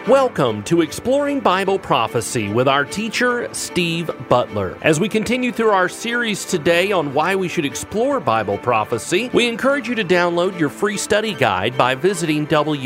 Welcome to Exploring Bible Prophecy with our teacher, Steve Butler. As we continue through our series today on why we should explore Bible prophecy, we encourage you to download your free study guide by visiting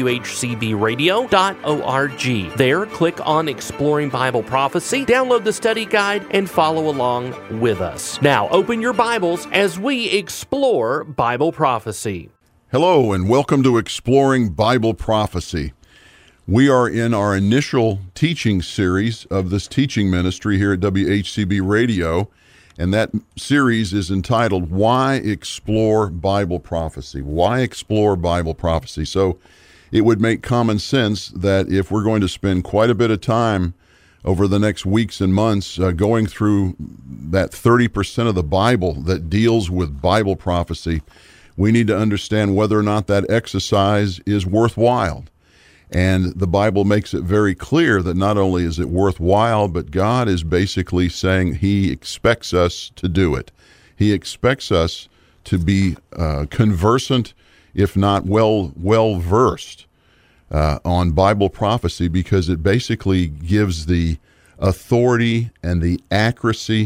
whcbradio.org. There, click on Exploring Bible Prophecy, download the study guide, and follow along with us. Now, open your Bibles as we explore Bible prophecy. Hello, and welcome to Exploring Bible Prophecy. We are in our initial teaching series of this teaching ministry here at WHCB Radio, and that series is entitled, Why Explore Bible Prophecy? Why Explore Bible Prophecy? So it would make common sense that if we're going to spend quite a bit of time over the next weeks and months going through that 30% of the Bible that deals with Bible prophecy, we need to understand whether or not that exercise is worthwhile. And the Bible makes it very clear that not only is it worthwhile, but God is basically saying He expects us to do it. He expects us to be conversant, if not well-versed on Bible prophecy, because it basically gives the authority and the accuracy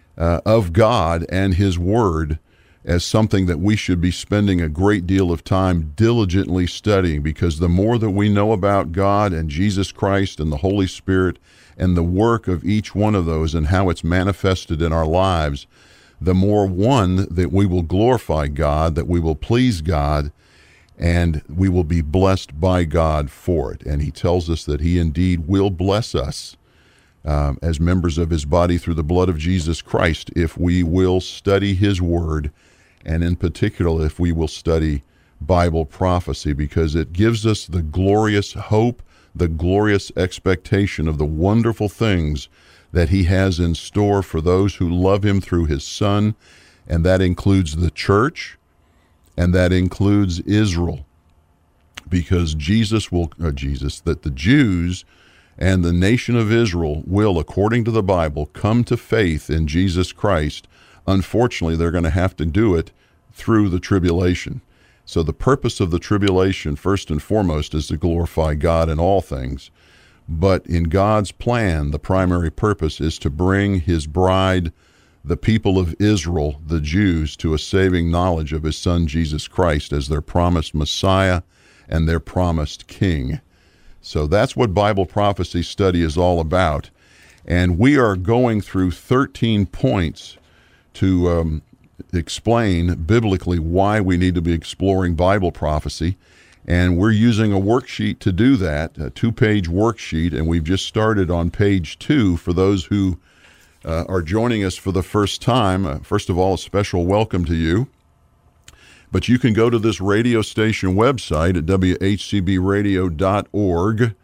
of God and His Word as something that we should be spending a great deal of time diligently studying, because the more that we know about God and Jesus Christ and the Holy Spirit and the work of each one of those and how it's manifested in our lives, the more, one, that we will glorify God, that we will please God, and we will be blessed by God for it. And He tells us that He indeed will bless us as members of His body through the blood of Jesus Christ if we will study His Word, and in particular, if we will study Bible prophecy, because it gives us the glorious hope, the glorious expectation of the wonderful things that He has in store for those who love Him through His Son, and that includes the church, and that includes Israel, because that the Jews and the nation of Israel will, according to the Bible, come to faith in Jesus Christ. Unfortunately, they're going to have to do it through the tribulation. So the purpose of the tribulation, first and foremost, is to glorify God in all things. But in God's plan, the primary purpose is to bring His bride, the people of Israel, the Jews, to a saving knowledge of His Son, Jesus Christ, as their promised Messiah and their promised King. So that's what Bible prophecy study is all about. And we are going through 13 points to explain biblically why we need to be exploring Bible prophecy. And we're using a worksheet to do that, a 2-page worksheet, and we've just started on page 2 for those who are joining us for the first time. First of all, a special welcome to you. But you can go to this radio station website at whcbradio.org,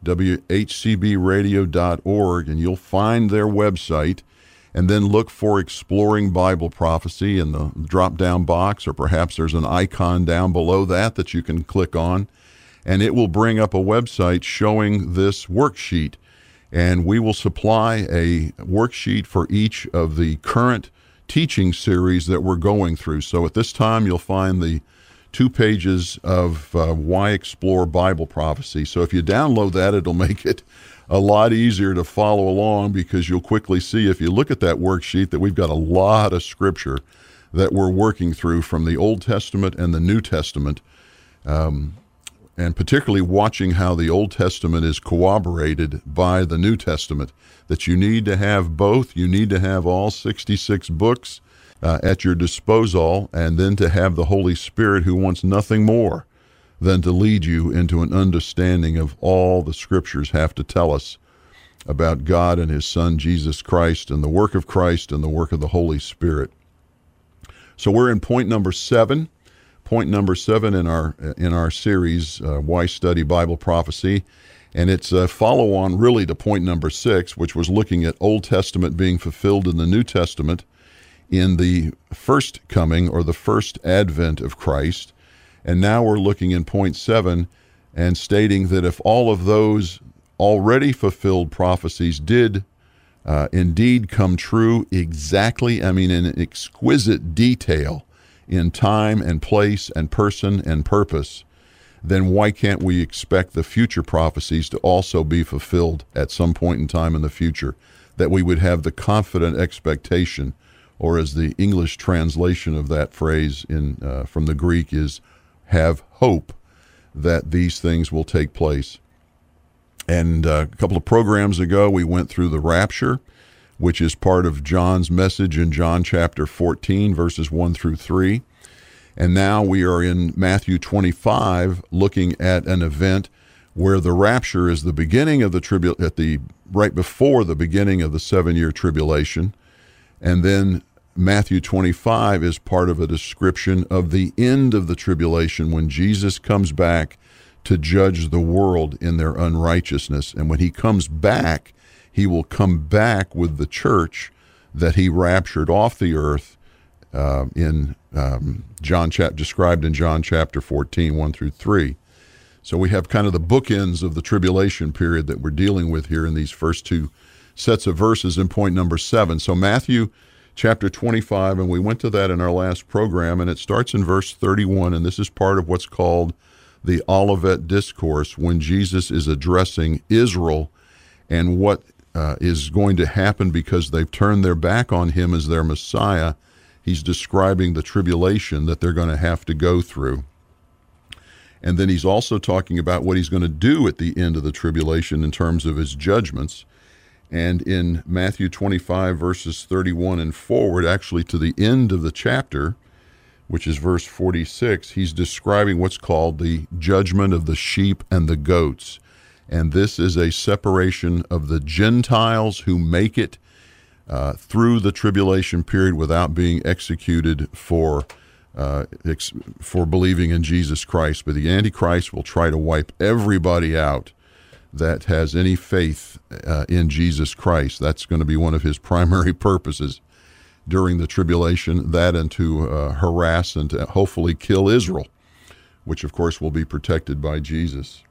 whcbradio.org, and you'll find their website, and then look for Exploring Bible Prophecy in the drop-down box, or perhaps there's an icon down below that you can click on, and it will bring up a website showing this worksheet. And we will supply a worksheet for each of the current teaching series that we're going through. So at this time, you'll find the 2 pages of Why Explore Bible Prophecy. So if you download that, it'll make it a lot easier to follow along, because you'll quickly see, if you look at that worksheet, that we've got a lot of scripture that we're working through from the Old Testament and the New Testament, and particularly watching how the Old Testament is corroborated by the New Testament, that you need to have both. You need to have all 66 books at your disposal, and then to have the Holy Spirit, who wants nothing more than to lead you into an understanding of all the Scriptures have to tell us about God and His Son, Jesus Christ, and the work of Christ and the work of the Holy Spirit. So we're in point number 7. Point number 7 in our series, Why Study Bible Prophecy, and it's a follow-on really to point number 6, which was looking at Old Testament being fulfilled in the New Testament in the first coming or the first advent of Christ. And now we're looking in point 7 and stating that if all of those already fulfilled prophecies did indeed come true exactly, in exquisite detail, in time and place and person and purpose, then why can't we expect the future prophecies to also be fulfilled at some point in time in the future? That we would have the confident expectation, or as the English translation of that phrase from the Greek is, have hope that these things will take place. And a couple of programs ago, we went through the rapture, which is part of John's message in John chapter 14, verses 1 through 3. And now we are in Matthew 25, looking at an event where the rapture is the beginning of the right before the beginning of the 7-year tribulation. And then Matthew 25 is part of a description of the end of the tribulation, when Jesus comes back to judge the world in their unrighteousness. And when he comes back, he will come back with the church that he raptured off the earth described in John chapter 14, 1 through 3. So we have kind of the bookends of the tribulation period that we're dealing with here in these first two sets of verses in point number 7. So Matthew chapter 25, and we went to that in our last program, and it starts in verse 31, and this is part of what's called the Olivet Discourse, when Jesus is addressing Israel and what is going to happen because they've turned their back on him as their Messiah. He's describing the tribulation that they're going to have to go through. And then he's also talking about what he's going to do at the end of the tribulation in terms of his judgments. And in Matthew 25, verses 31 and forward, actually to the end of the chapter, which is verse 46, he's describing what's called the judgment of the sheep and the goats. And this is a separation of the Gentiles who make it through the tribulation period without being executed for believing in Jesus Christ. But the Antichrist will try to wipe everybody out that has any faith in Jesus Christ. That's going to be one of his primary purposes during the tribulation, that and to harass and to hopefully kill Israel, which of course will be protected by Jesus.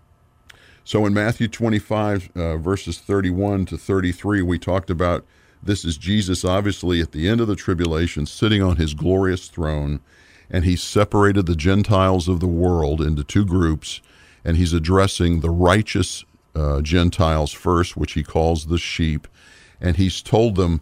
So in Matthew 25, verses 31 to 33, we talked about this is Jesus obviously at the end of the tribulation, sitting on his glorious throne, and he's separated the Gentiles of the world into two groups, and he's addressing the righteous Gentiles first, which he calls the sheep, and he's told them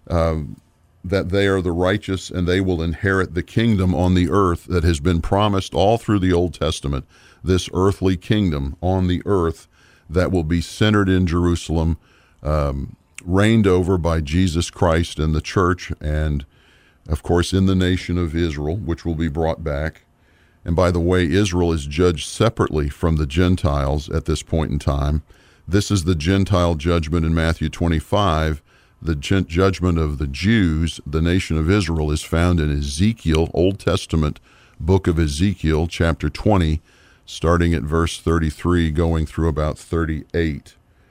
that they are the righteous and they will inherit the kingdom on the earth that has been promised all through the Old Testament, this earthly kingdom on the earth that will be centered in Jerusalem, reigned over by Jesus Christ and the church, and of course in the nation of Israel, which will be brought back. And by the way, Israel is judged separately from the Gentiles at this point in time. This is the Gentile judgment in Matthew 25. The judgment of the Jews, the nation of Israel, is found in Ezekiel, Old Testament book of Ezekiel, chapter 20, starting at verse 33, going through about 38.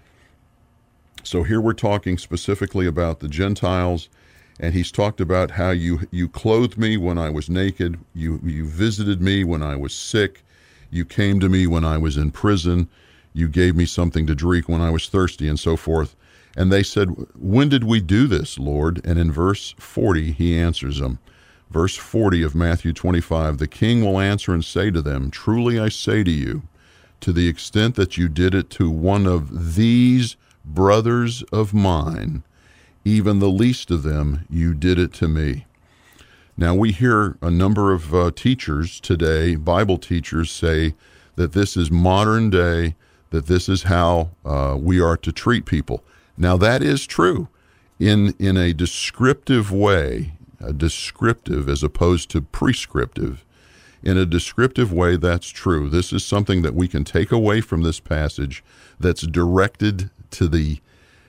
So here we're talking specifically about the Gentiles, and he's talked about how you clothed me when I was naked, you visited me when I was sick, you came to me when I was in prison, you gave me something to drink when I was thirsty, and so forth. And they said, when did we do this, Lord? And in verse 40, he answers them. Verse 40 of Matthew 25, the king will answer and say to them, truly I say to you, to the extent that you did it to one of these brothers of mine, even the least of them, you did it to me. Now we hear a number of teachers today, Bible teachers, say that this is modern day, that this is how we are to treat people. Now that is true in a descriptive way, descriptive as opposed to prescriptive. In a descriptive way, that's true. This is something that we can take away from this passage that's directed to the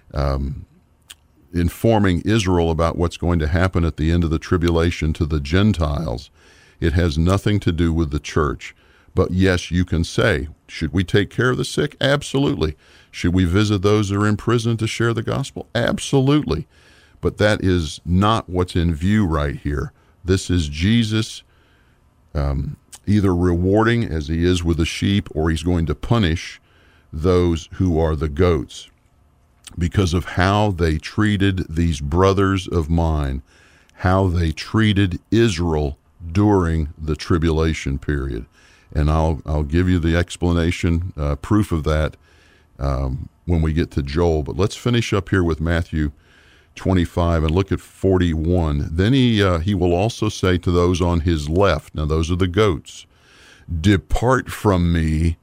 informing Israel about what's going to happen at the end of the tribulation to the Gentiles. It has nothing to do with the church. But yes, you can say, should we take care of the sick? Absolutely. Should we visit those that are in prison to share the gospel? Absolutely. But that is not what's in view right here. This is Jesus either rewarding, as he is with the sheep, or he's going to punish those who are the goats because of how they treated these brothers of mine, how they treated Israel during the tribulation period. And I'll give you the explanation, proof of that when we get to Joel. But let's finish up here with Matthew 25 and look at 41. Then he will also say to those on his left, now those are the goats, "Depart from me,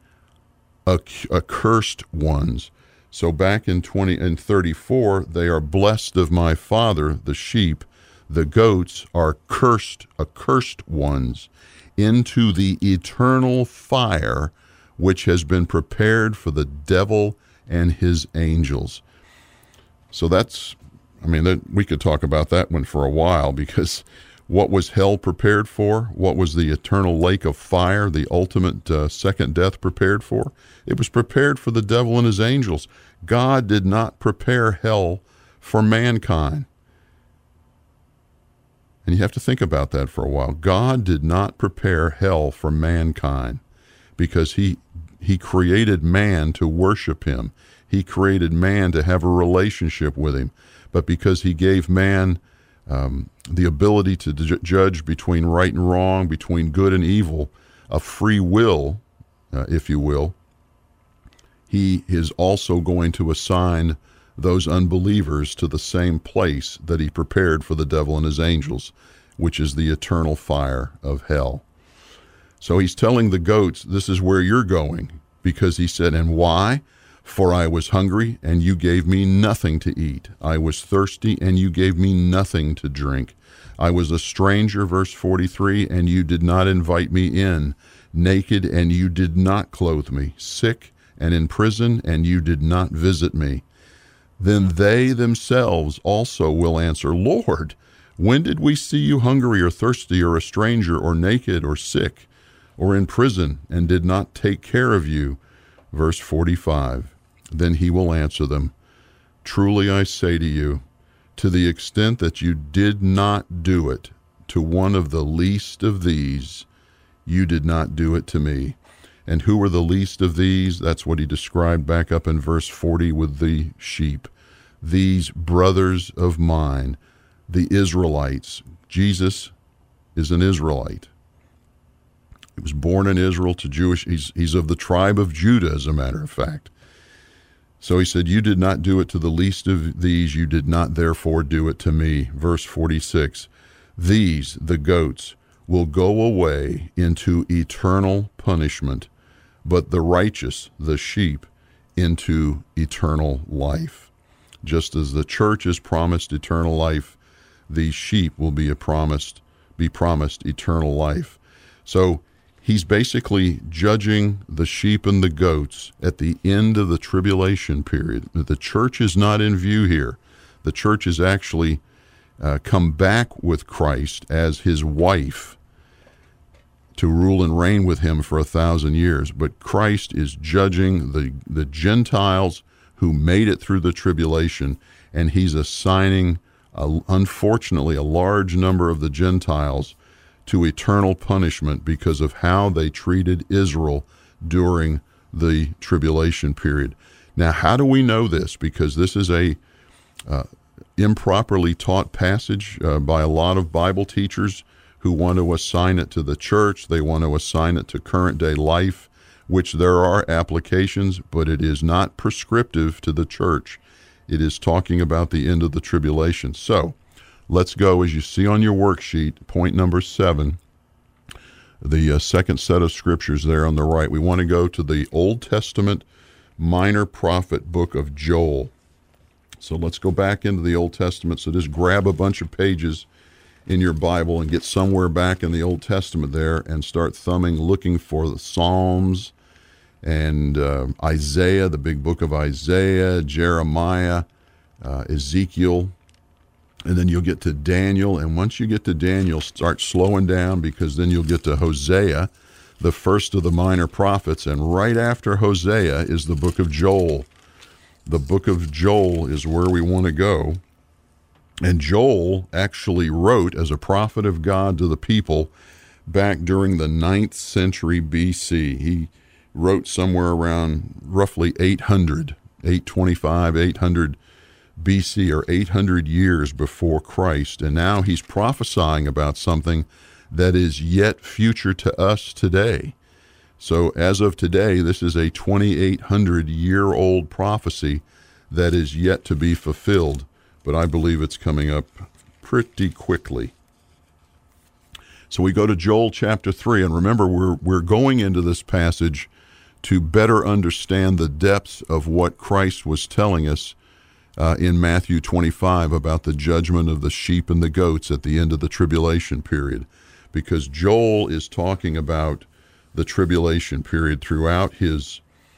accursed ones." So back in 20 and 34, they are blessed of my Father, the sheep. The goats are accursed ones, into the eternal fire which has been prepared for the devil and his angels. So we could talk about that one for a while, because what was hell prepared for? What was the eternal lake of fire, the ultimate second death, prepared for? It was prepared for the devil and his angels. God did not prepare hell for mankind. And you have to think about that for a while. God did not prepare hell for mankind, because he created man to worship him. He created man to have a relationship with him. But because he gave man the ability to judge between right and wrong, between good and evil, a free will, if you will, he is also going to assign those unbelievers to the same place that he prepared for the devil and his angels, which is the eternal fire of hell. So he's telling the goats, this is where you're going, because he said, and why? For I was hungry, and you gave me nothing to eat. I was thirsty, and you gave me nothing to drink. I was a stranger, verse 43, and you did not invite me in. Naked, and you did not clothe me. Sick and in prison, and you did not visit me. Then they themselves also will answer, Lord, when did we see you hungry or thirsty or a stranger or naked or sick or in prison and did not take care of you? Verse 45. Then he will answer them, truly I say to you, to the extent that you did not do it to one of the least of these, you did not do it to me. And who were the least of these? That's what he described back up in verse 40 with the sheep. These brothers of mine, the Israelites. Jesus is an Israelite. He was born in Israel to Jewish. He's of the tribe of Judah, as a matter of fact. So he said, you did not do it to the least of these. You did not therefore do it to me. Verse 46. These, the goats, will go away into eternal punishment, but the righteous, the sheep, into eternal life. Just as the church is promised eternal life, these sheep will be promised eternal life. So he's basically judging the sheep and the goats at the end of the tribulation period. The church is not in view here. The church is actually come back with Christ as his wife to rule and reign with him for 1,000 years. But Christ is judging the Gentiles who made it through the tribulation, and he's assigning, unfortunately, a large number of the Gentiles to eternal punishment because of how they treated Israel during the tribulation period. Now, how do we know this? Because this is a improperly taught passage by a lot of Bible teachers who want to assign it to the church. They want to assign it to current day life, which there are applications, but it is not prescriptive to the church. It is talking about the end of the tribulation. So let's go, as you see on your worksheet, point number 7, the second set of scriptures there on the right. We want to go to the Old Testament minor prophet book of Joel. So let's go back into the Old Testament. So just grab a bunch of pages in your Bible and get somewhere back in the Old Testament there and start thumbing, looking for the Psalms and Isaiah, the big book of Isaiah, Jeremiah, Ezekiel, and then you'll get to Daniel. And once you get to Daniel, start slowing down, because then you'll get to Hosea, the first of the minor prophets. And right after Hosea is the book of Joel. The book of Joel is where we want to go. And Joel actually wrote as a prophet of God to the people back during the 9th century BC. He wrote somewhere around roughly 825, 800 BC, or 800 years before Christ. And now he's prophesying about something that is yet future to us today. So as of today, this is a 2,800-year-old prophecy that is yet to be fulfilled, but I believe it's coming up pretty quickly. So we go to Joel chapter 3, and remember, we're going into this passage to better understand the depths of what Christ was telling us in Matthew 25 about the judgment of the sheep and the goats at the end of the tribulation period, because Joel is talking about the tribulation period throughout his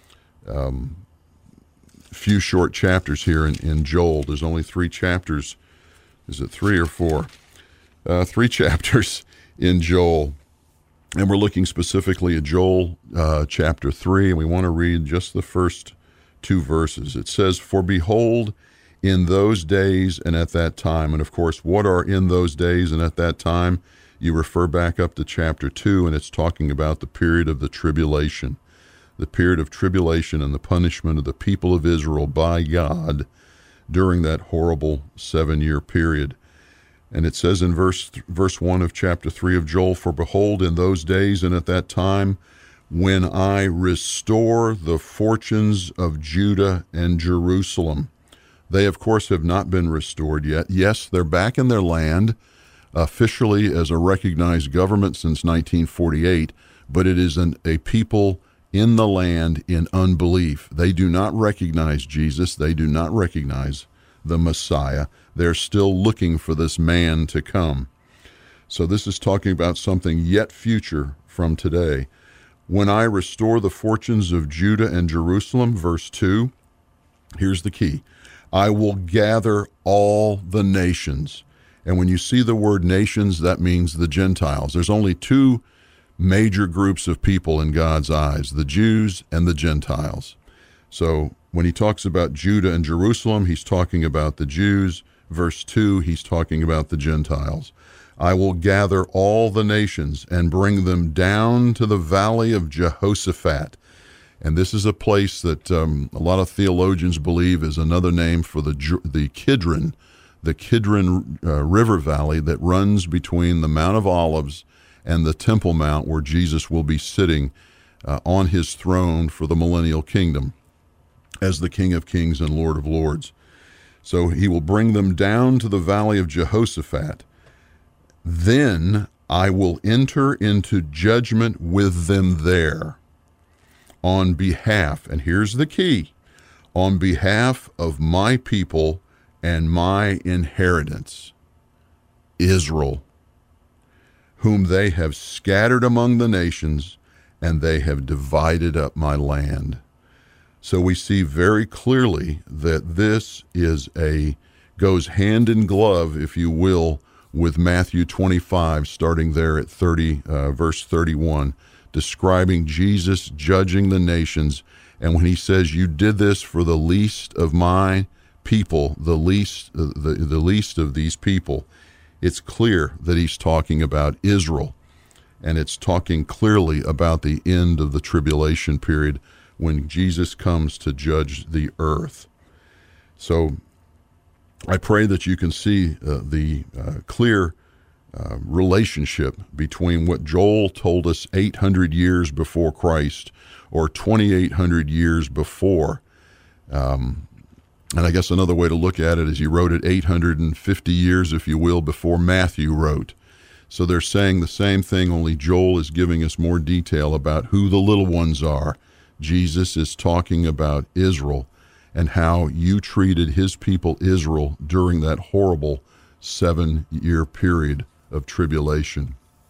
few short chapters here in Joel. There's only 3 chapters. Is it 3 or 4? 3 chapters in Joel. And we're looking specifically at Joel chapter 3, and we want to read just the first 2 verses. It says, "For behold, in those days and at that time," and of course, what are in those days and at that time? You refer back up to chapter 2, and it's talking about the period of the tribulation and the punishment of the people of Israel by God during that horrible 7-year period. And it says in verse 1 of chapter 3 of Joel, "For behold, in those days and at that time, when I restore the fortunes of Judah and Jerusalem." They, of course, have not been restored yet. Yes, they're back in their land, officially as a recognized government since 1948, but it is a people in the land in unbelief. They do not recognize Jesus. They do not recognize the Messiah. They're still looking for this man to come. So this is talking about something yet future from today. "When I restore the fortunes of Judah and Jerusalem," verse 2, here's the key, "I will gather all the nations." And when you see the word nations, that means the Gentiles. There's only 2 major groups of people in God's eyes, the Jews and the Gentiles. So when he talks about Judah and Jerusalem, he's talking about the Jews. Verse 2, he's talking about the Gentiles. "I will gather all the nations and bring them down to the valley of Jehoshaphat." And this is a place that a lot of theologians believe is another name for the Kidron River Valley that runs between the Mount of Olives and the Temple Mount, where Jesus will be sitting on his throne for the millennial kingdom as the King of Kings and Lord of Lords. So he will bring them down to the valley of Jehoshaphat. "Then I will enter into judgment with them there on behalf," and here's the key, "on behalf of my people and my inheritance, Israel, whom they have scattered among the nations, and they have divided up my land." So we see very clearly that this goes hand in glove, if you will, with Matthew 25, starting there at verse 31, describing Jesus judging the nations. And when he says, "You did this for the least of my people," the least of these people, it's clear that he's talking about Israel. And it's talking clearly about the end of the tribulation period when Jesus comes to judge the earth. So I pray that you can see the clear relationship between what Joel told us 800 years before Christ, or 2,800 years before. And I guess another way to look at it is he wrote it 850 years, if you will, before Matthew wrote. So they're saying the same thing, only Joel is giving us more detail about who the little ones are. Jesus is talking about Israel and how you treated his people Israel during that horrible 7-year period of tribulation.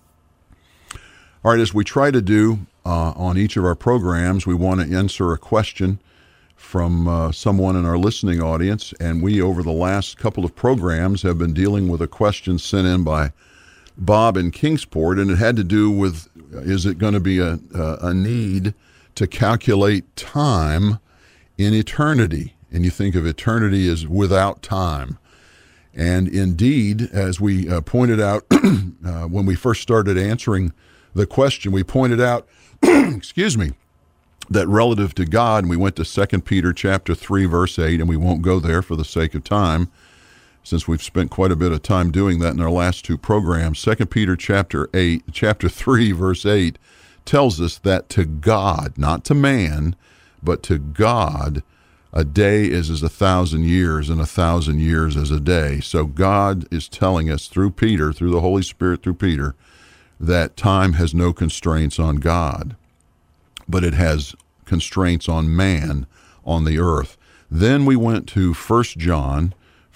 All right, as we try to do on each of our programs, we want to answer a question from someone in our listening audience, and we, over the last couple of programs, have been dealing with a question sent in by Bob in Kingsport, and it had to do with, is it going to be a need to calculate time in eternity? And you think of eternity as without time. And indeed, as we pointed out when we first started answering the question, we pointed out, excuse me, that relative to God, and we went to 2 Peter chapter 3, verse 8, and we won't go there for the sake of time, since we've spent quite a bit of time doing that in our last 2 programs. 2 Peter chapter 3, verse 8 tells us that to God, not to man, but to God, a day is as 1,000 years, and 1,000 years as a day. So God is telling us through Peter, through the Holy Spirit, through Peter, that time has no constraints on God, but it has constraints on man on the earth. Then we went to 1 John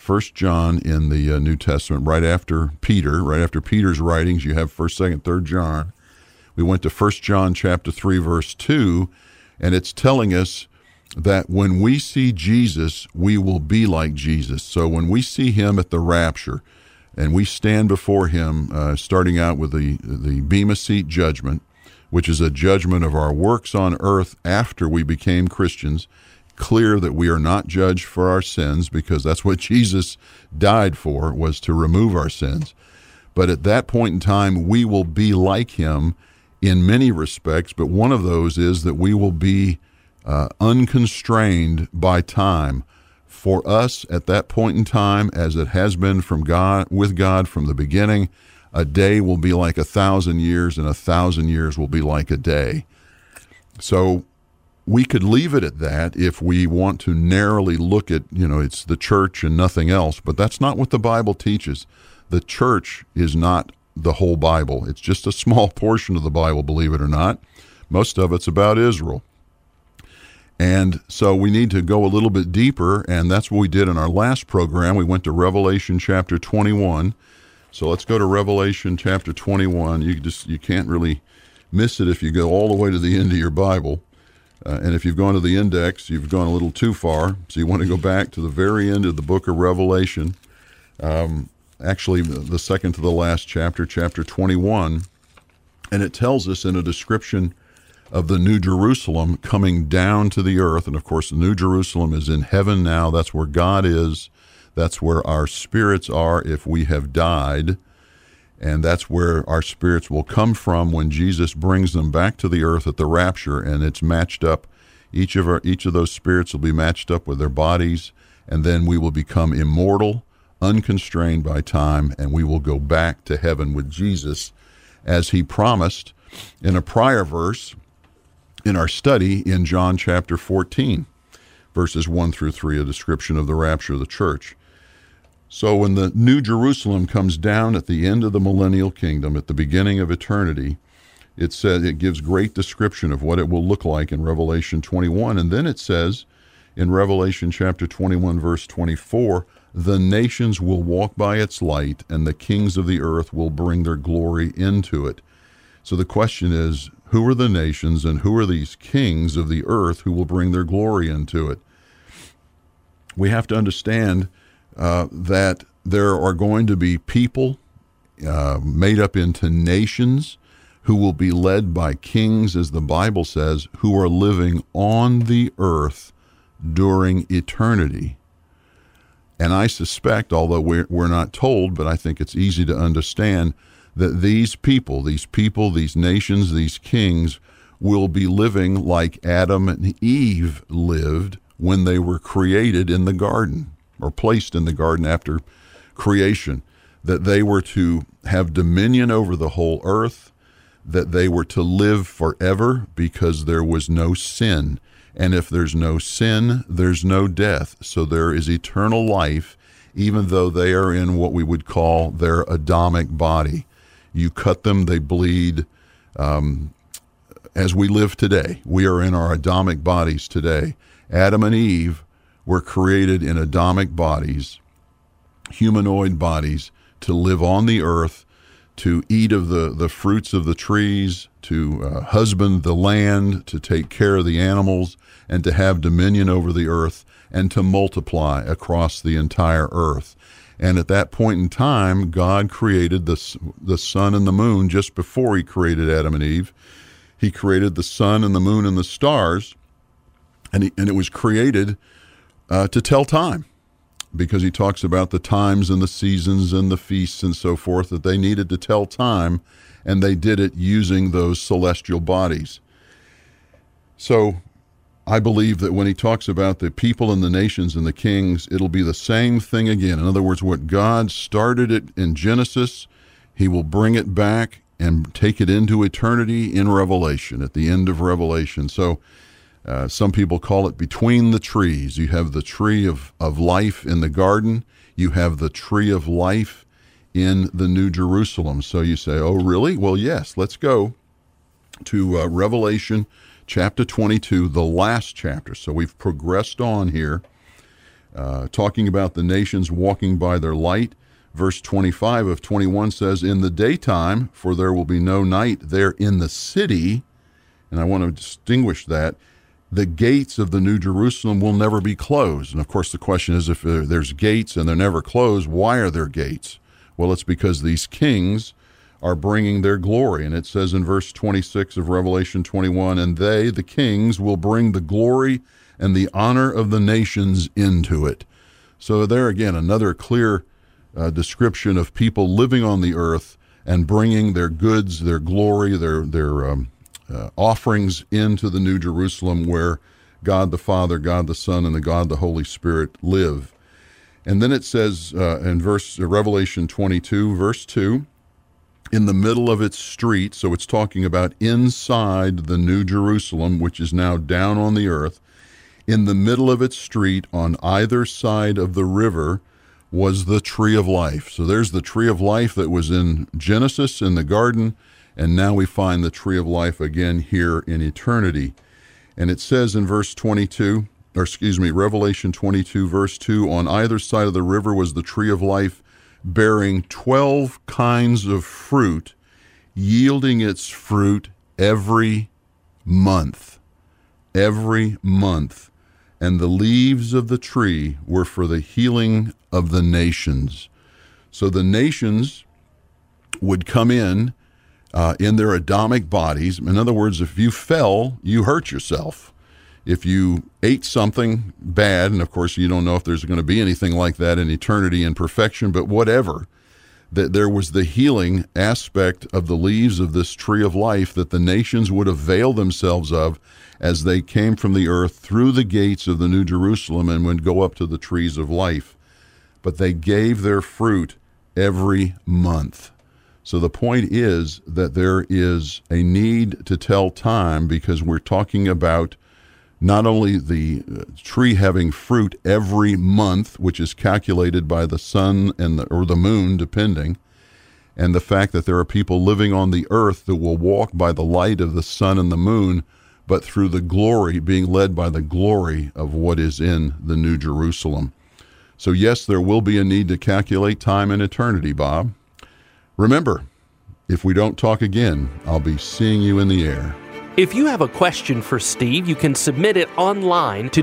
in the New Testament, right after Peter's writings. You have 1st, 2nd, 3rd John. We went to 1 John chapter 3, verse 2, and it's telling us that when we see Jesus, we will be like Jesus. So when we see him at the rapture, and we stand before him, starting out with the Bema Seat judgment, which is a judgment of our works on earth after we became Christians, clear that we are not judged for our sins, because that's what Jesus died for, was to remove our sins. But at that point in time, we will be like him in many respects, but one of those is that we will be unconstrained by time. For us at that point in time, as it has been with God from the beginning, a day will be like 1,000 years, and 1,000 years will be like a day. So we could leave it at that if we want to narrowly look at, it's the church and nothing else, but that's not what the Bible teaches. The church is not the whole Bible. It's just a small portion of the Bible, believe it or not. Most of it's about Israel. And so we need to go a little bit deeper, and that's what we did in our last program. We went to Revelation chapter 21. So let's go to Revelation chapter 21. You can't really miss it if you go all the way to the end of your Bible. And if you've gone to the index, you've gone a little too far. So you want to go back to the very end of the book of Revelation. Actually, the second to the last chapter, chapter 21. And it tells us in a description of the New Jerusalem coming down to the earth. And of course, the New Jerusalem is in heaven now. That's where God is. That's where our spirits are if we have died. And that's where our spirits will come from when Jesus brings them back to the earth at the rapture. And it's matched up. Each of those spirits will be matched up with their bodies. And then we will become immortal, unconstrained by time, and we will go back to heaven with Jesus, as he promised in a prior verse in our study in John chapter 14, verses 1 through 3, a description of the rapture of the church. So when the New Jerusalem comes down at the end of the millennial kingdom, at the beginning of eternity, it says, it gives great description of what it will look like in Revelation 21. And then it says in Revelation chapter 21, verse 24, the nations will walk by its light, and the kings of the earth will bring their glory into it. So the question is, who are the nations and who are these kings of the earth who will bring their glory into it? We have to understand that there are going to be people made up into nations who will be led by kings, as the Bible says, who are living on the earth during eternity. And I suspect, although we're not told, but I think it's easy to understand, that these people, these nations, these kings will be living like Adam and Eve lived when they were created in the garden, or placed in the garden after creation, that they were to have dominion over the whole earth, that they were to live forever because there was no sin. And if there's no sin, there's no death. So there is eternal life, even though they are in what we would call their Adamic body. You cut them, they bleed. As we live today, we are in our Adamic bodies today. Adam and Eve were created in Adamic bodies, humanoid bodies, to live on the earth, to eat of the fruits of the trees, to husband the land, to take care of the animals, and to have dominion over the earth, and to multiply across the entire earth. And at that point in time, God created the sun and the moon just before he created Adam and Eve. He created the sun and the moon and the stars, and it was created to tell time, because he talks about the times and the seasons and the feasts and so forth, that they needed to tell time, and they did it using those celestial bodies. So I believe that when he talks about the people and the nations and the kings, it'll be the same thing again. In other words, what God started it in Genesis, he will bring it back and take it into eternity in Revelation, at the end of Revelation. So some people call it between the trees. You have the tree of life in the garden. You have the tree of life in the New Jerusalem. So you say, oh, really? Well, yes, let's go to Revelation chapter 22, the last chapter. So we've progressed on here, talking about the nations walking by their light. Verse 25 of 21 says, in the daytime, for there will be no night there in the city, and I want to distinguish that, the gates of the New Jerusalem will never be closed. And of course the question is, if there's gates and they're never closed, why are there gates? Well, it's because these kings are bringing their glory. And it says in verse 26 of Revelation 21, and they, the kings, will bring the glory and the honor of the nations into it. So there again, another clear description of people living on the earth and bringing their goods, their glory, their offerings into the New Jerusalem, where God the Father, God the Son, and God the Holy Spirit live. And then it says in Revelation 22, verse 2, in the middle of its street, so it's talking about inside the New Jerusalem, which is now down on the earth, in the middle of its street, on either side of the river, was the tree of life. So there's the tree of life that was in Genesis in the garden, and now we find the tree of life again here in eternity. And it says in Revelation 22, verse 2, on either side of the river was the tree of life, bearing 12 kinds of fruit, yielding its fruit every month. Every month. And the leaves of the tree were for the healing of the nations. So the nations would come in their Adamic bodies. In other words, if you fell, you hurt yourself. If you ate something bad, and of course you don't know if there's going to be anything like that in eternity and perfection, but whatever, that there was the healing aspect of the leaves of this tree of life that the nations would avail themselves of as they came from the earth through the gates of the New Jerusalem and would go up to the trees of life. But they gave their fruit every month. So the point is that there is a need to tell time, because we're talking about not only the tree having fruit every month, which is calculated by the sun or the moon, depending, and the fact that there are people living on the earth that will walk by the light of the sun and the moon, but through the glory, being led by the glory of what is in the New Jerusalem. So yes, there will be a need to calculate time and eternity, Bob. Remember, if we don't talk again, I'll be seeing you in the air. If you have a question for Steve, you can submit it online to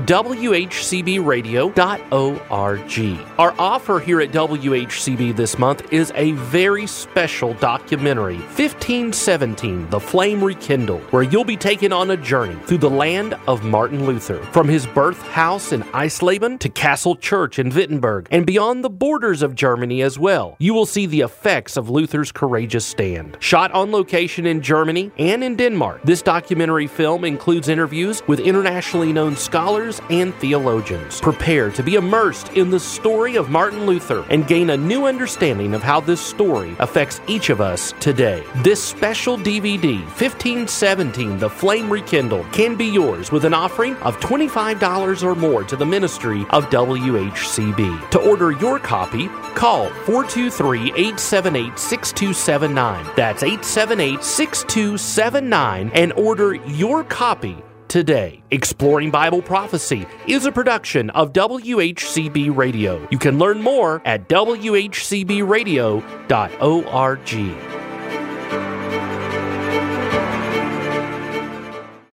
whcbradio.org. Our offer here at WHCB this month is a very special documentary, 1517, The Flame Rekindled, where you'll be taken on a journey through the land of Martin Luther, from his birth house in Eisleben to Castle Church in Wittenberg, and beyond the borders of Germany as well. You will see the effects of Luther's courageous stand. Shot on location in Germany and in Denmark, this documentary film includes interviews with internationally known scholars and theologians. Prepare to be immersed in the story of Martin Luther and gain a new understanding of how this story affects each of us today. This special DVD, 1517, The Flame Rekindled, can be yours with an offering of $25 or more to the ministry of WHCB. To order your copy, call 423-878-6279. That's 878-6279, and order your copy today. Exploring Bible Prophecy is a production of WHCB Radio. You can learn more at WHCBradio.org.